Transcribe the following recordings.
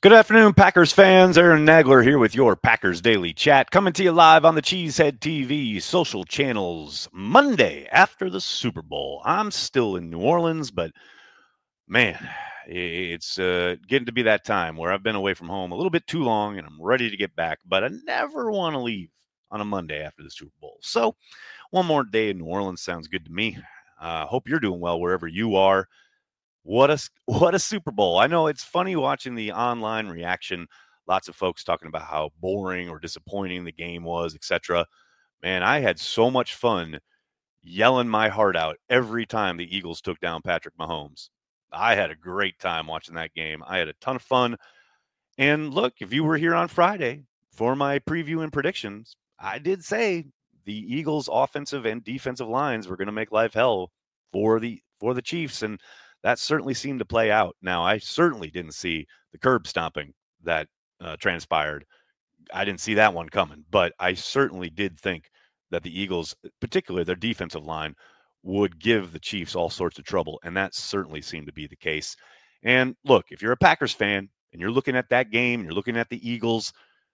Good afternoon, Packers fans. Aaron Nagler here with your Packers Daily Chat, coming to you live on the Cheesehead TV social channels Monday after the Super Bowl. I'm still in New Orleans, but man, it's getting to be that time where I've been away from home a little bit too long and I'm ready to get back, but I never want to leave on a Monday after the Super Bowl. So one more day in New Orleans sounds good to me. Hope you're doing well wherever you are. What a Super Bowl. I know it's funny watching the online reaction. Lots of folks talking about how boring or disappointing the game was, etc. Man, I had so much fun yelling my heart out every time the Eagles took down Patrick Mahomes. I had a great time watching that game. I had a ton of fun. And look, if you were here on Friday for my preview and predictions, I did say the Eagles' offensive and defensive lines were going to make life hell for the Chiefs, and that certainly seemed to play out. Now, I certainly didn't see the curb stomping that transpired. I didn't see that one coming, but I certainly did think that the Eagles, particularly their defensive line, would give the Chiefs all sorts of trouble, and that certainly seemed to be the case. And look, if you're a Packers fan and you're looking at that game, you're looking at the Eagles,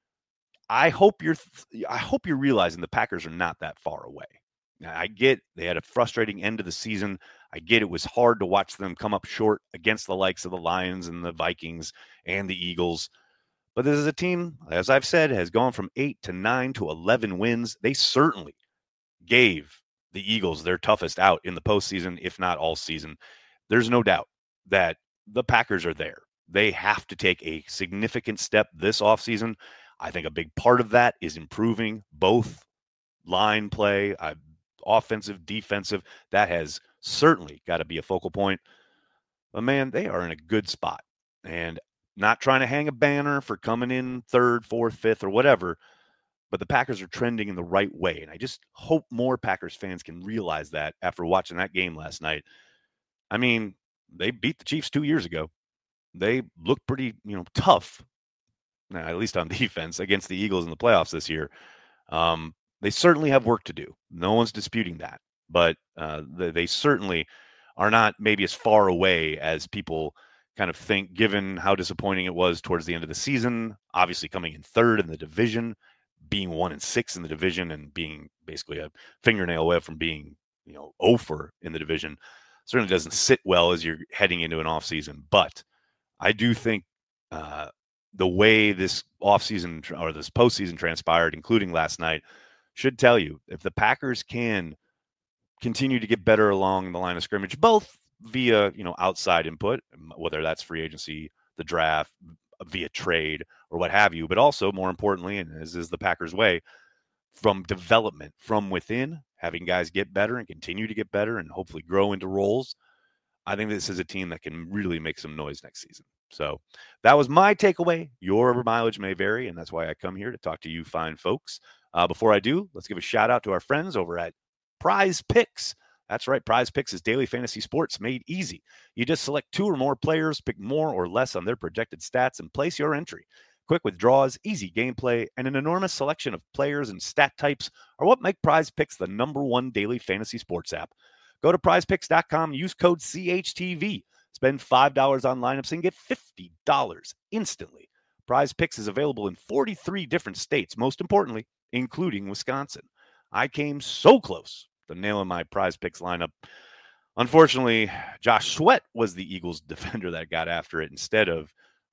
I hope you're realizing the Packers are not that far away. Now, I get they had a frustrating end of the season. I get it was hard to watch them come up short against the likes of the Lions and the Vikings and the Eagles. But this is a team, as I've said, has gone from 8 to 9 to 11 wins. They certainly gave the Eagles their toughest out in the postseason, if not all season. There's no doubt that the Packers are there. They have to take a significant step this offseason. I think a big part of that is improving both line play, offensive, defensive. That has certainly got to be a focal point. But man, they are in a good spot. And not trying to hang a banner for coming in third, fourth, fifth, or whatever, but the Packers are trending in the right way. And I just hope more Packers fans can realize that after watching that game last night. I mean, they beat the Chiefs 2 years ago. They looked pretty, tough, at least on defense, against the Eagles in the playoffs this year. They certainly have work to do. No one's disputing that. But they certainly are not maybe as far away as people kind of think, given how disappointing it was towards the end of the season. Obviously, coming in third in the division, being 1-6 in the division, and being basically a fingernail away from being, 0 in the division, certainly doesn't sit well as you're heading into an offseason. But I do think the way this offseason or this postseason transpired, including last night, should tell you if the Packers can continue to get better along the line of scrimmage, both via, outside input, whether that's free agency, the draft, via trade, or what have you, but also more importantly, and as is the Packers' way, from development from within, having guys get better and continue to get better and hopefully grow into roles. I think this is a team that can really make some noise next season. So that was my takeaway. Your mileage may vary, and that's why I come here to talk to you fine folks. Before I do, let's give a shout out to our friends over at Prize Picks. That's right. Prize Picks is daily fantasy sports made easy. You just select 2 or more players, pick more or less on their projected stats, and place your entry. Quick withdrawals, easy gameplay, and an enormous selection of players and stat types are what make Prize Picks the #1 daily fantasy sports app. Go to prizepicks.com, use code CHTV. Spend $5 on lineups and get $50 instantly. Prize Picks is available in 43 different states, most importantly, including Wisconsin. I came so close to nailing my Prize Picks lineup. Unfortunately, Josh Sweat was the Eagles defender that got after it instead of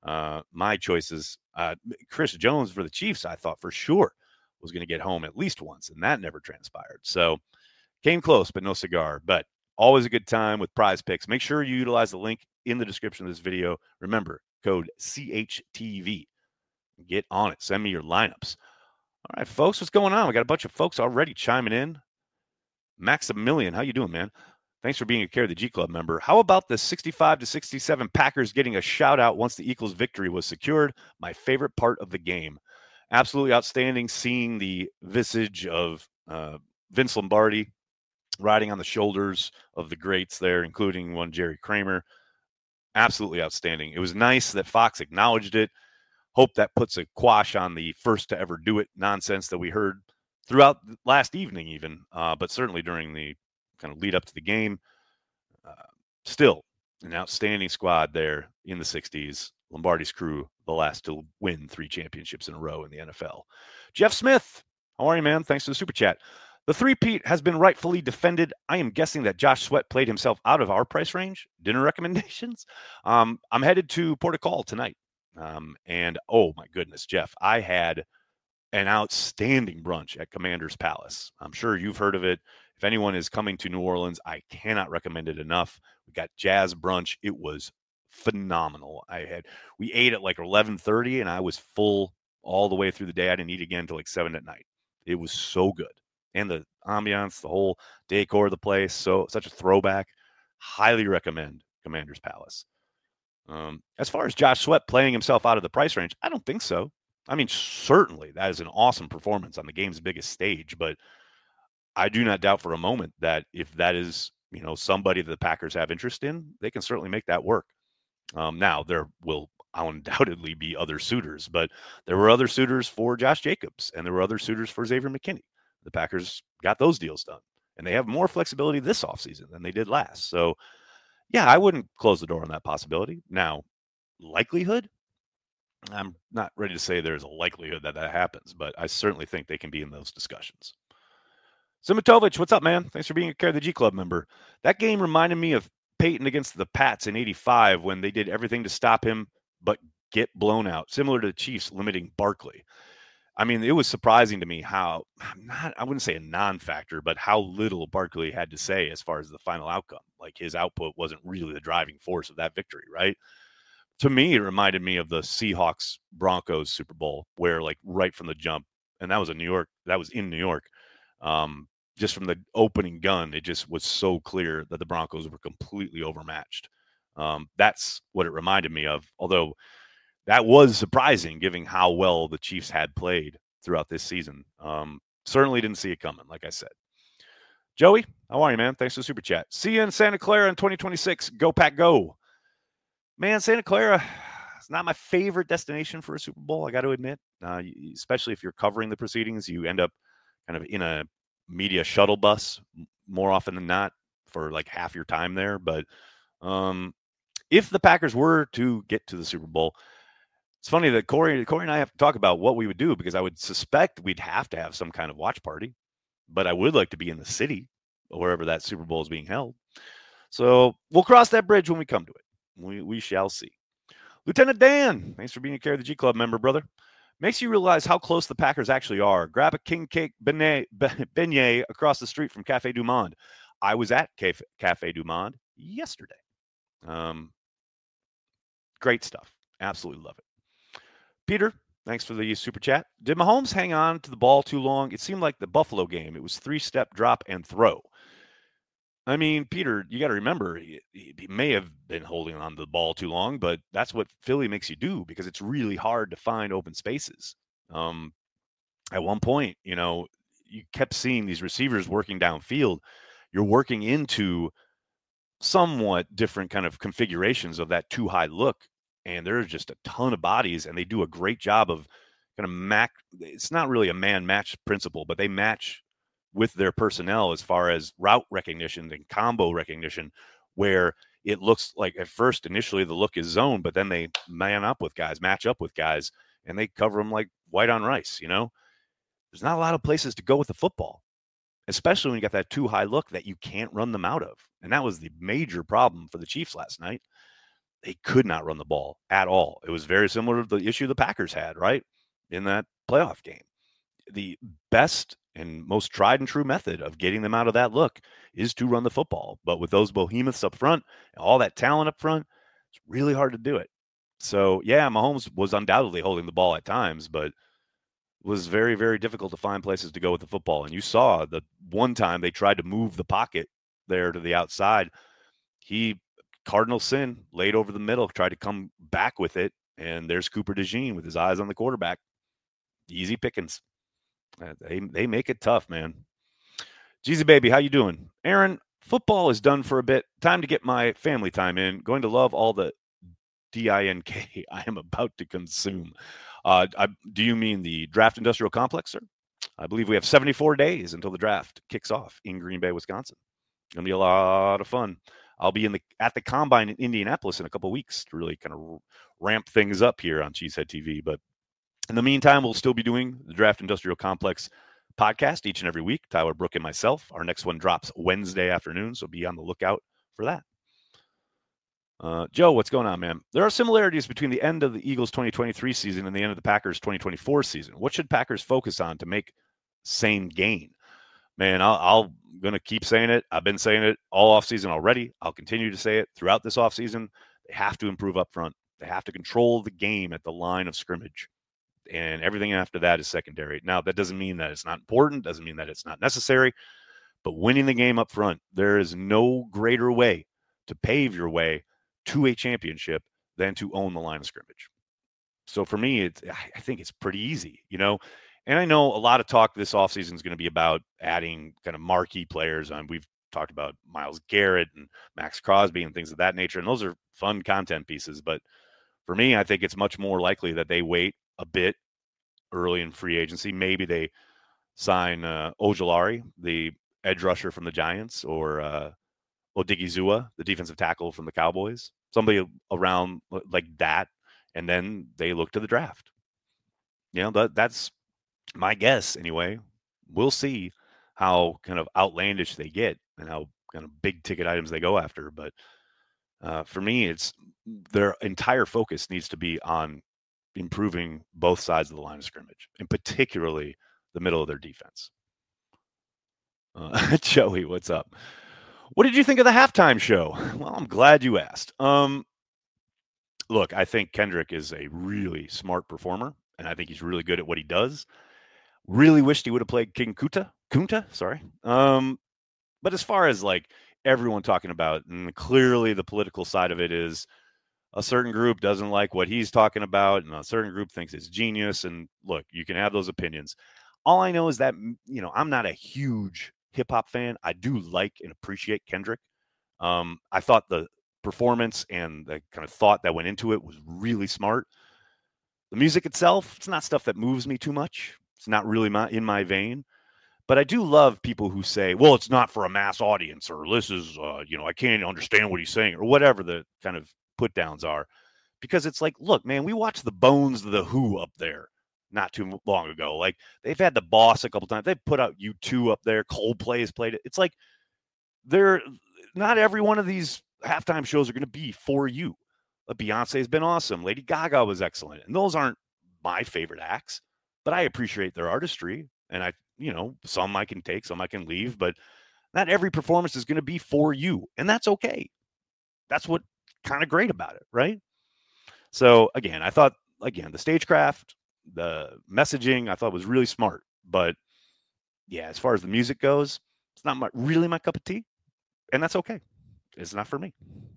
my choices. Chris Jones for the Chiefs, I thought for sure was going to get home at least once, and that never transpired. So came close, but no cigar. But always a good time with Prize Picks. Make sure you utilize the link in the description of this video. Remember, code CHTV. Get on it. Send me your lineups. All right, folks, what's going on? We got a bunch of folks already chiming in. Maximilian, how you doing, man? Thanks for being a Care of the G Club member. How about the 65-67 Packers getting a shout out once the Eagles victory was secured? My favorite part of the game. Absolutely outstanding seeing the visage of Vince Lombardi riding on the shoulders of the greats there, including one Jerry Kramer. Absolutely outstanding. It was nice that Fox acknowledged it. Hope that puts a quash on the first to ever do it nonsense that we heard throughout last evening even, but certainly during the kind of lead up to the game. Still an outstanding squad there in the 60s. Lombardi's crew, the last to win 3 championships in a row in the NFL. Jeff Smith, how are you, man? Thanks for the super chat. The three-peat has been rightfully defended. I am guessing that Josh Sweat played himself out of our price range. Dinner recommendations? I'm headed to Port of Call tonight. And oh my goodness, Jeff, I had an outstanding brunch at Commander's Palace. I'm sure you've heard of it. If anyone is coming to New Orleans, I cannot recommend it enough. We got jazz brunch. It was phenomenal. We ate at like 11:30 and I was full all the way through the day. I didn't eat again until like 7 at night. It was so good. And the ambiance, the whole decor of the place, such a throwback. Highly recommend Commander's Palace. As far as Josh Sweat playing himself out of the price range, I don't think so. I mean, certainly that is an awesome performance on the game's biggest stage, but I do not doubt for a moment that if that is, somebody that the Packers have interest in, they can certainly make that work. Now, there will undoubtedly be other suitors, but there were other suitors for Josh Jacobs, and there were other suitors for Xavier McKinney. The Packers got those deals done, and they have more flexibility this offseason than they did last. So, yeah, I wouldn't close the door on that possibility. Now, likelihood, I'm not ready to say there's a likelihood that happens, but I certainly think they can be in those discussions. Simatovic, what's up, man? Thanks for being a Care of the G Club member. That game reminded me of Peyton against the Pats in 85 when they did everything to stop him but get blown out, similar to the Chiefs limiting Barkley. I mean, it was surprising to me how, I wouldn't say a non-factor, but how little Barkley had to say as far as the final outcome. Like his output wasn't really the driving force of that victory, right? To me, it reminded me of the Seahawks-Broncos Super Bowl where like right from the jump, and that was in New York. Just from the opening gun, it just was so clear that the Broncos were completely overmatched. That's what it reminded me of, although that was surprising given how well the Chiefs had played throughout this season. Certainly didn't see it coming, like I said. Joey, how are you, man? Thanks for the super chat. See you in Santa Clara in 2026. Go Pack Go. Man, Santa Clara is not my favorite destination for a Super Bowl, I got to admit. Especially if you're covering the proceedings, you end up kind of in a media shuttle bus more often than not for like half your time there. But if the Packers were to get to the Super Bowl, it's funny that Corey and I have to talk about what we would do, because I would suspect we'd have to have some kind of watch party, but I would like to be in the city or wherever that Super Bowl is being held. So we'll cross that bridge when we come to it. We shall see. Lieutenant Dan, thanks for being a Care of the G Club member, brother. Makes you realize how close the Packers actually are. Grab a king cake beignet across the street from Cafe Du Monde. I was at Cafe Du Monde yesterday. Great stuff. Absolutely love it. Peter, thanks for the super chat. Did Mahomes hang on to the ball too long? It seemed like the Buffalo game. It was 3-step drop and throw. I mean, Peter, you got to remember, he may have been holding on to the ball too long, but that's what Philly makes you do, because it's really hard to find open spaces. At one point, you kept seeing these receivers working downfield. You're working into somewhat different kind of configurations of that too high look, and there's just a ton of bodies, and they do a great job of kind of it's not really a man match principle, but they match with their personnel as far as route recognition and combo recognition, where it looks like at first initially the look is zone, but then they match up with guys, and they cover them like white on rice. There's not a lot of places to go with the football, especially when you got that too high look that you can't run them out of. And that was the major problem for the Chiefs last night. They could not run the ball at all. It was very similar to the issue the Packers had, right, in that playoff game. The best and most tried and true method of getting them out of that look is to run the football. But with those behemoths up front and all that talent up front, it's really hard to do it. So, yeah, Mahomes was undoubtedly holding the ball at times, but it was very, very difficult to find places to go with the football. And you saw the one time they tried to move the pocket there to the outside, cardinal sin, laid over the middle, tried to come back with it, and there's Cooper DeJean with his eyes on the quarterback. Easy pickings. They make it tough, man. Jeezy baby, how you doing? Aaron, football is done for a bit. Time to get my family time in. Going to love all the DINK I am about to consume. Do you mean the Draft Industrial Complex, sir? I believe we have 74 days until the draft kicks off in Green Bay, Wisconsin. It's going to be a lot of fun. I'll be at the combine in Indianapolis in a couple of weeks to really kind of ramp things up here on Cheesehead TV. But in the meantime, we'll still be doing the Draft Industrial Complex podcast each and every week. Tyler Brook and myself. Our next one drops Wednesday afternoon, so be on the lookout for that. Joe, what's going on, man? There are similarities between the end of the Eagles 2023 season and the end of the Packers 2024 season. What should Packers focus on to make same gain? Man, I'll going to keep saying it. I've been saying it all offseason already. I'll continue to say it throughout this offseason. They have to improve up front. They have to control the game at the line of scrimmage. And everything after that is secondary. Now, that doesn't mean that it's not important, doesn't mean that it's not necessary. But winning the game up front, there is no greater way to pave your way to a championship than to own the line of scrimmage. So for me, I think it's pretty easy, And I know a lot of talk this offseason is going to be about adding kind of marquee players. We've talked about Myles Garrett and Max Crosby and things of that nature, and those are fun content pieces. But for me, I think it's much more likely that they wait a bit early in free agency. Maybe they sign Ojulari, the edge rusher from the Giants, or Odigizua, the defensive tackle from the Cowboys, somebody around like that, and then they look to the draft. That's my guess anyway. We'll see how kind of outlandish they get and how kind of big ticket items they go after. But for me, it's their entire focus needs to be on improving both sides of the line of scrimmage, and particularly the middle of their defense. Joey, what's up? What did you think of the halftime show? Well, I'm glad you asked. Look, I think Kendrick is a really smart performer, and I think he's really good at what he does. Really wished he would have played King Kunta, sorry. But as far as like everyone talking about, and clearly the political side of it is a certain group doesn't like what he's talking about, and a certain group thinks it's genius. And look, you can have those opinions. All I know is that, I'm not a huge hip-hop fan. I do like and appreciate Kendrick. I thought the performance and the kind of thought that went into it was really smart. The music itself, it's not stuff that moves me too much. It's not really in my vein. But I do love people who say, well, it's not for a mass audience, or this is, I can't understand what he's saying, or whatever the kind of put downs are. Because it's like, look, man, we watched the Bones of the Who up there not too long ago. Like, they've had the Boss a couple times. They've put out U2 up there. Coldplay has played it. It's like, not every one of these halftime shows are going to be for you. Beyonce's been awesome. Lady Gaga was excellent. And those aren't my favorite acts, but I appreciate their artistry. And some I can take, some I can leave, but not every performance is going to be for you. And that's okay. That's what kind of great about it, right? So again, I thought, the stagecraft, the messaging, I thought was really smart. But yeah, as far as the music goes, it's not really my cup of tea. And that's okay. It's not for me.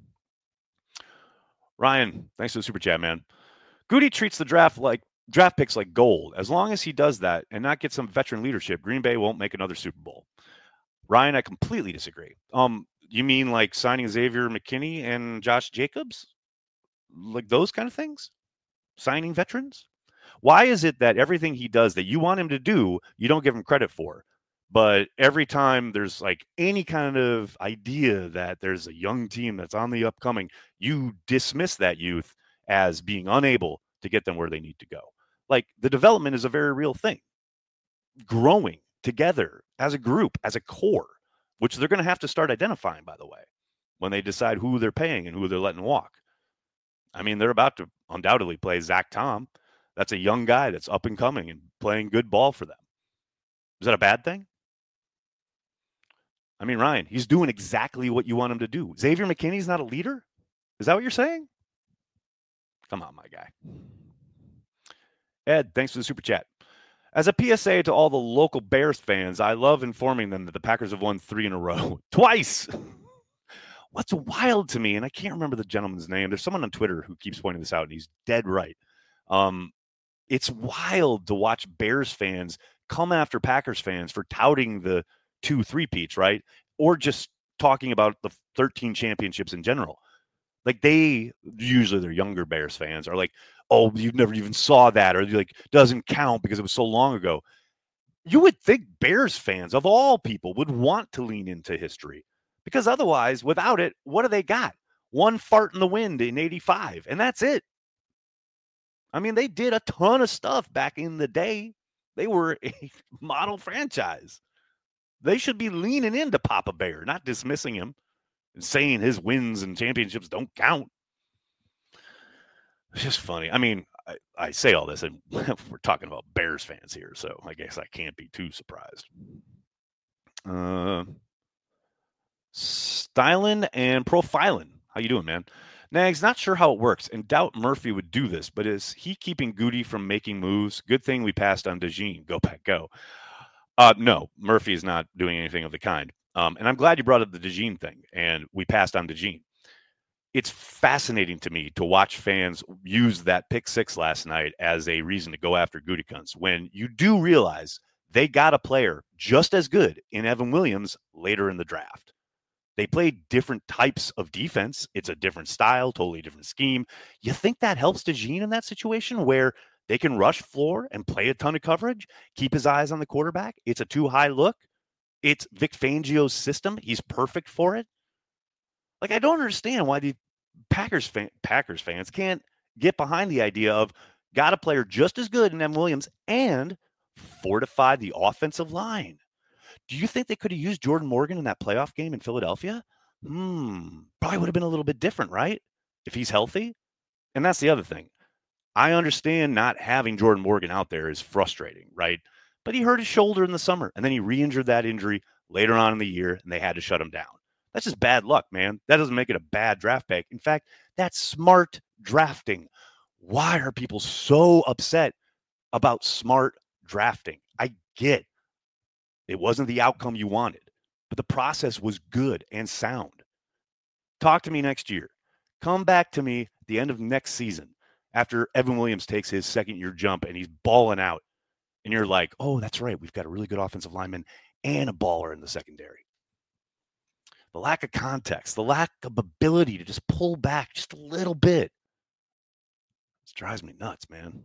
Ryan, thanks for the super chat, man. Goody treats the draft picks like gold. As long as he does that and not get some veteran leadership, Green Bay won't make another Super Bowl. Ryan, I completely disagree. You mean like signing Xavier McKinney and Josh Jacobs? Like those kind of things? Signing veterans? Why is it that everything he does that you want him to do, you don't give him credit for? But every time there's like any kind of idea that there's a young team that's on the upcoming, you dismiss that youth as being unable to get them where they need to go. Like, the development is a very real thing. Growing together as a group, as a core, which they're going to have to start identifying, by the way, when they decide who they're paying and who they're letting walk. I mean, they're about to undoubtedly play Zach Tom. That's a young guy that's up and coming and playing good ball for them. Is that a bad thing? I mean, Ryan, he's doing exactly what you want him to do. Xavier McKinney's not a leader? Is that what you're saying? Come on, my guy. Ed, thanks for the super chat. As a PSA to all the local Bears fans, I love informing them that the Packers have won 3 in a row. Twice! What's wild to me, and I can't remember the gentleman's name. There's someone on Twitter who keeps pointing this out, and he's dead right. It's wild to watch Bears fans come after Packers fans for touting the 2 3-peats, right? Or just talking about the 13 championships in general. Like, they're younger Bears fans are like, oh, you never even saw that, or like, doesn't count because it was so long ago. You would think Bears fans, of all people, would want to lean into history. Because otherwise, without it, what do they got? One fart in the wind in 85, and that's it. I mean, they did a ton of stuff back in the day. They were a model franchise. They should be leaning into Papa Bear, not dismissing him and saying his wins and championships don't count. It's just funny. I mean, I say all this, and we're talking about Bears fans here, so I guess I can't be too surprised. Styling and profiling. How you doing, man? Nags, not sure how it works, and doubt Murphy would do this, but is he keeping Goody from making moves? Good thing we passed on DeJean. Go back, go. No, Murphy is not doing anything of the kind. And I'm glad you brought up the DeJean thing, and we passed on DeJean. It's fascinating to me to watch fans use that pick six last night as a reason to go after Gutekunst when you do realize they got a player just as good in Evan Williams later in the draft. They played different types of defense. It's a different style, totally different scheme. You think that helps DeJean in that situation where they can rush floor and play a ton of coverage, keep his eyes on the quarterback? It's a too high look. It's Vic Fangio's system. He's perfect for it. Like, I don't understand why the Packers fans can't get behind the idea of got a player just as good in Evan Williams and fortify the offensive line. Do you think they could have used Jordan Morgan in that playoff game in Philadelphia? Probably would have been a little bit different, right? If he's healthy. And that's the other thing. I understand not having Jordan Morgan out there is frustrating, right? But he hurt his shoulder in the summer, and then he re-injured that injury later on in the year, and they had to shut him down. That's just bad luck, man. That doesn't make it a bad draft pick. In fact, that's smart drafting. Why are people so upset about smart drafting? I get it wasn't the outcome you wanted, but the process was good and sound. Talk to me next year. Come back to me at the end of next season after Evan Williams takes his second-year jump and he's balling out. And you're like, oh, that's right. We've got a really good offensive lineman and a baller in the secondary. The lack of context, the lack of ability to just pull back just a little bit. This drives me nuts, man.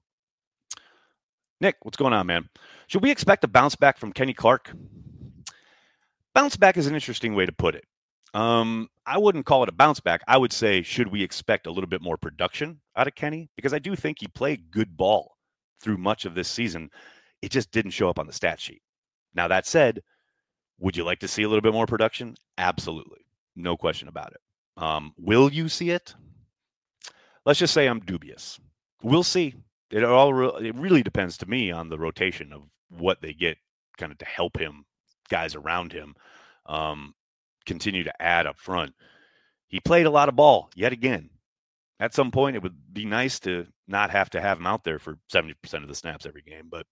Nick, what's going on, man? Should we expect a bounce back from Kenny Clark? Bounce back is an interesting way to put it. I wouldn't call it a bounce back. I would say, should we expect a little bit more production out of Kenny? Because I do think he played good ball through much of this season. It just didn't show up on the stat sheet. Now, that said, would you like to see a little bit more production? Absolutely. No question about it. Will you see it? Let's just say I'm dubious. We'll see. It really depends to me on the rotation of what they get kind of to help him, guys around him, continue to add up front. He played a lot of ball yet again. At some point, it would be nice to not have to have him out there for 70% of the snaps every game. But,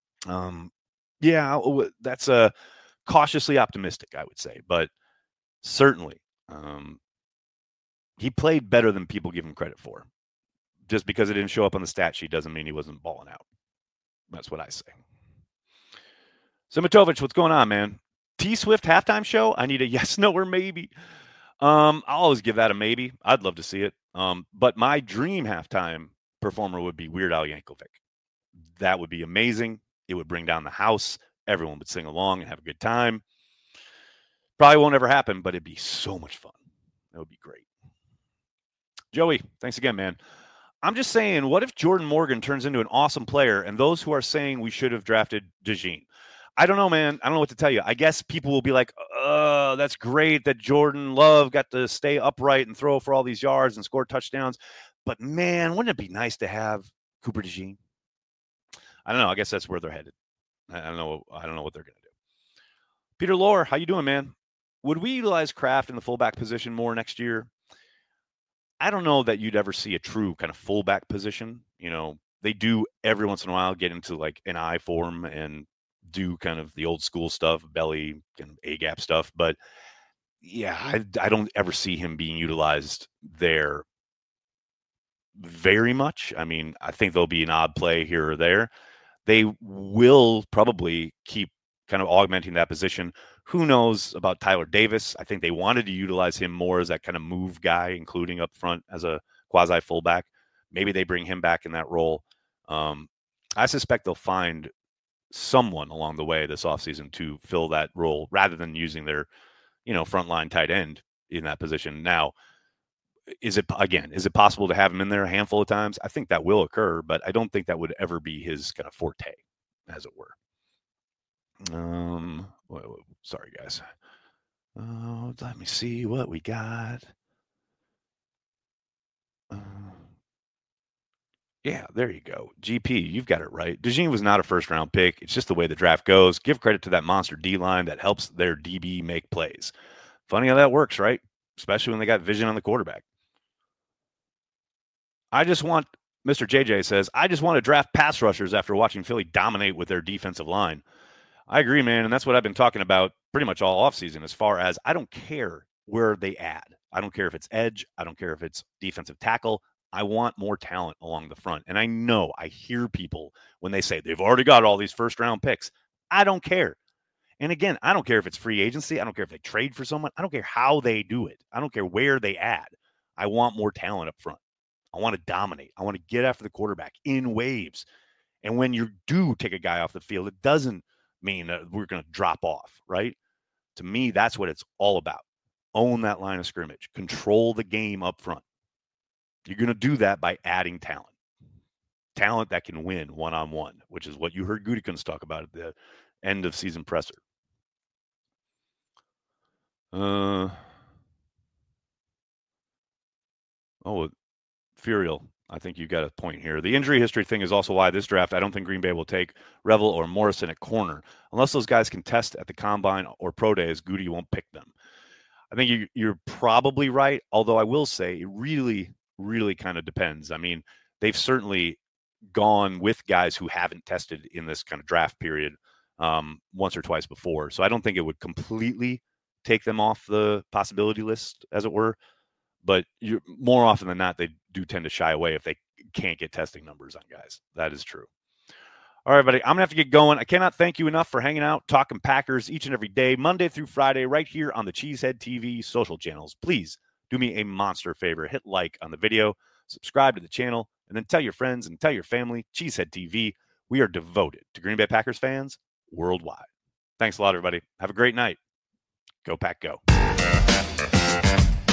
yeah, that's cautiously optimistic, I would say. But certainly, he played better than people give him credit for. Just because it didn't show up on the stat sheet doesn't mean he wasn't balling out. That's what I say. Simitovich, what's going on, man? T-Swift halftime show? I need a yes, no, or maybe. I'll always give that a maybe. I'd love to see it. But my dream halftime performer would be Weird Al Yankovic. That would be amazing. It would bring down the house. Everyone would sing along and have a good time. Probably won't ever happen, but it'd be so much fun. That would be great. Joey, thanks again, man. I'm just saying, what if Jordan Morgan turns into an awesome player and those who are saying we should have drafted DeJean? I don't know, man. I don't know what to tell you. I guess people will be like, that's great that Jordan Love got to stay upright and throw for all these yards and score touchdowns. But, man, wouldn't it be nice to have Cooper DeJean? I don't know. I guess that's where they're headed. I don't know what they're going to do. Peter Lohr, how you doing, man? Would we utilize Kraft in the fullback position more next year? I don't know that you'd ever see a true kind of fullback position. You know, they do every once in a while get into like an I form and do kind of the old school stuff, belly and A-gap stuff. But yeah, I don't ever see him being utilized there very much. I mean, I think there'll be an odd play here or there. They will probably keep kind of augmenting that position. Who knows about Tyler Davis? I think they wanted to utilize him more as that kind of move guy, including up front as a quasi fullback. Maybe they bring him back in that role. I suspect they'll find someone along the way this offseason to fill that role rather than using their, frontline tight end in that position. Now, is it possible to have him in there a handful of times? I think that will occur, but I don't think that would ever be his kind of forte, as it were. Sorry, guys. Let me see what we got. Yeah, there you go. GP, you've got it right. DeJean was not a first-round pick. It's just the way the draft goes. Give credit to that monster D-line that helps their DB make plays. Funny how that works, right? Especially when they got vision on the quarterback. Mr. JJ says, I just want to draft pass rushers after watching Philly dominate with their defensive line. I agree, man, and that's what I've been talking about pretty much all offseason as far as I don't care where they add. I don't care if it's edge. I don't care if it's defensive tackle. I want more talent along the front. And I hear people when they say they've already got all these first-round picks. I don't care. And again, I don't care if it's free agency. I don't care if they trade for someone. I don't care how they do it. I don't care where they add. I want more talent up front. I want to dominate. I want to get after the quarterback in waves. And when you do take a guy off the field, it doesn't mean that we're going to drop off, right? To me, that's what it's all about. Own that line of scrimmage. Control the game up front. You're going to do that by adding talent. Talent that can win one-on-one, which is what you heard Gutekunst talk about at the end of season presser. Furial, I think you got a point here. The injury history thing is also why this draft, I don't think Green Bay will take Revel or Morrison at corner. Unless those guys can test at the combine or pro days, Goody won't pick them. I think you're probably right, although I will say it really, really kind of depends. I mean, they've certainly gone with guys who haven't tested in this kind of draft period once or twice before. So I don't think it would completely take them off the possibility list, as it were. But more often than not, they do tend to shy away if they can't get testing numbers on guys. That is true. All right, buddy, I'm going to have to get going. I cannot thank you enough for hanging out, talking Packers each and every day, Monday through Friday, right here on the Cheesehead TV social channels. Please do me a monster favor. Hit like on the video, subscribe to the channel, and then tell your friends and tell your family, Cheesehead TV. We are devoted to Green Bay Packers fans worldwide. Thanks a lot, everybody. Have a great night. Go Pack, go.